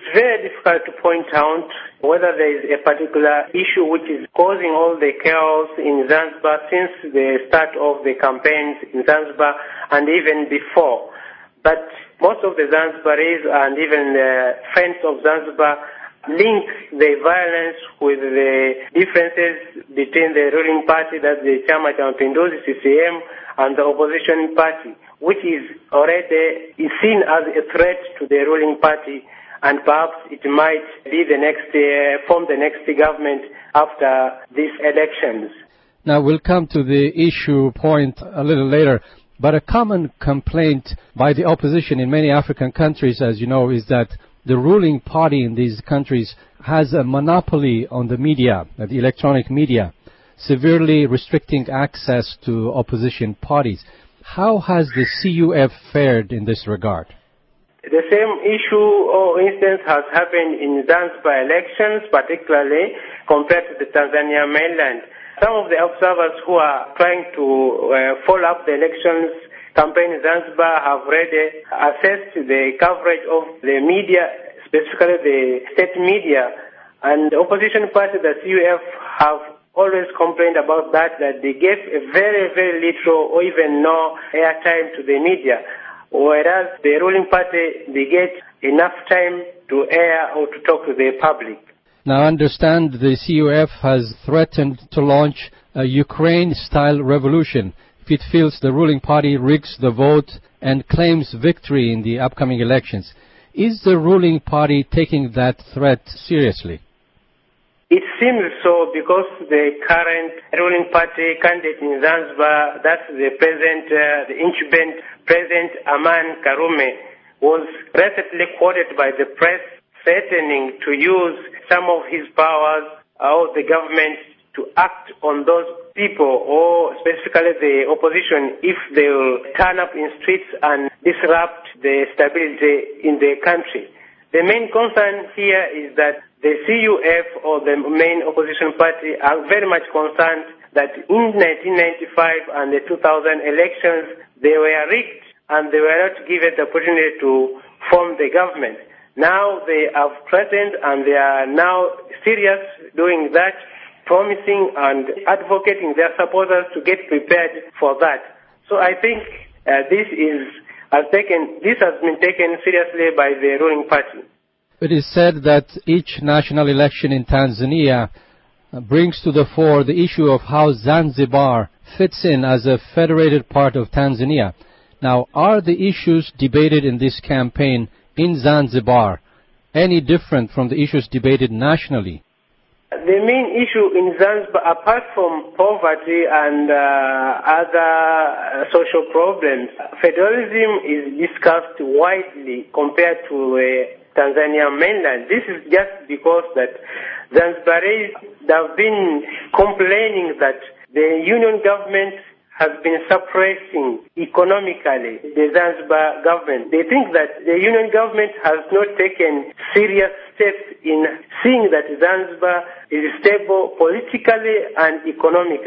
very difficult to point out whether there is a particular issue which is causing all the chaos in Zanzibar since the start of the campaigns in Zanzibar and even before. But most of the Zanzibaris and even friends of Zanzibar link the violence with the differences between the ruling party, that's the Chama cha Mapinduzi, CCM, and the opposition party, which is already seen as a threat to the ruling party, and perhaps it might be form the next government after these elections. Now we'll come to the issue point a little later, but a common complaint by the opposition in many African countries, as you know, is that the ruling party in these countries has a monopoly on the media, the electronic media, severely restricting access to opposition parties. How has the CUF fared in this regard? The same issue or instance has happened in Zanzibar elections, particularly compared to the Tanzania mainland. Some of the observers who are trying to follow up the elections campaign in Zanzibar have already assessed the coverage of the media, specifically the state media, and the opposition party, the CUF, have always complained about that they gave a very, very little or even no airtime to the media, whereas the ruling party, they get enough time to air or to talk to the public. Now, I understand the CUF has threatened to launch a Ukraine-style revolution if it feels the ruling party rigs the vote and claims victory in the upcoming elections. Is the ruling party taking that threat seriously? It seems so, because the current ruling party candidate in Zanzibar, that's the present, the incumbent President Aman Karume, was recently quoted by the press threatening to use some of his powers or the government to act on those people, or specifically the opposition, if they will turn up in streets and disrupt the stability in the country. The main concern here is that the CUF, or the main opposition party, are very much concerned that in 1995 and the 2000 elections, they were rigged and they were not given the opportunity to form the government. Now they have threatened and they are now serious doing that, promising and advocating their supporters to get prepared for that. So I think this has been taken seriously by the ruling party. It is said that each national election in Tanzania brings to the fore the issue of how Zanzibar fits in as a federated part of Tanzania. Now, are the issues debated in this campaign in Zanzibar any different from the issues debated nationally? The main issue in Zanzibar, apart from poverty and other social problems, federalism is discussed widely compared to Tanzania mainland. This is just because that Zanzibaris have been complaining that the union government has been suppressing economically the Zanzibar government. They think that the union government has not taken serious steps in seeing that Zanzibar is stable politically and economically.